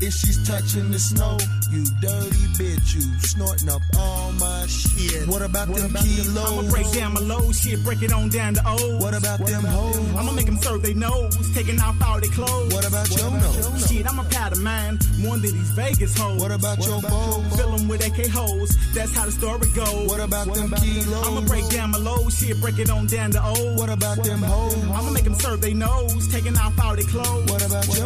if she's touching the snow. You dirty bitch, you snorting up all my shit. What about them kilos? I'ma break down my low shit, break it on down to O's. What about them hoes? I'ma make them serve they nose, taking off all their clothes. What about your nose? Shit, I'm a powder man, more than these Vegas hoes. What about your bows? Fill them with AK hoes, that's how the story goes. What about them kilos? I'ma break down my low shit, break it on down to O's. What about them hoes? I'ma make them serve they nose, taking off all their clothes. What about your